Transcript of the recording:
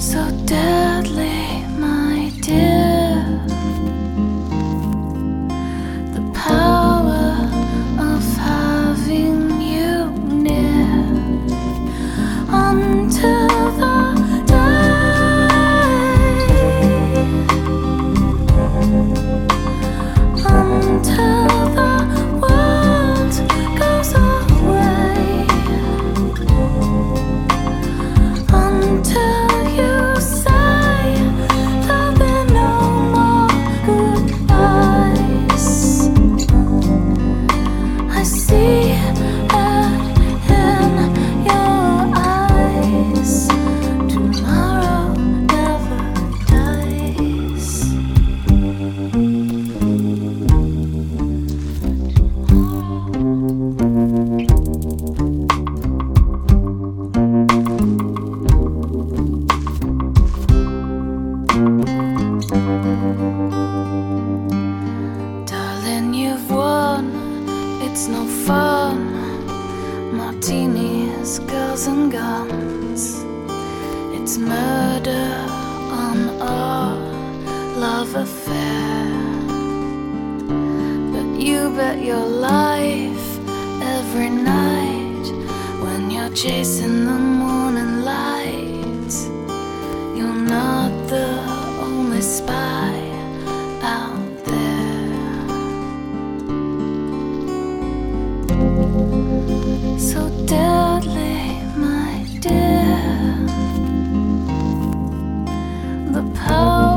So deadly, my dear, the power of having you near until the day, until the world goes away, until you say there'll be no more goodbyes. I see it in your eyes. Tomorrow never dies. Darling, you've won. It's no fun. Martinis, girls and guns. It's murder on our love affair. But you bet your life every night when you're chasing the morning light, you're not the only spy out there. So deadly, my dear, the power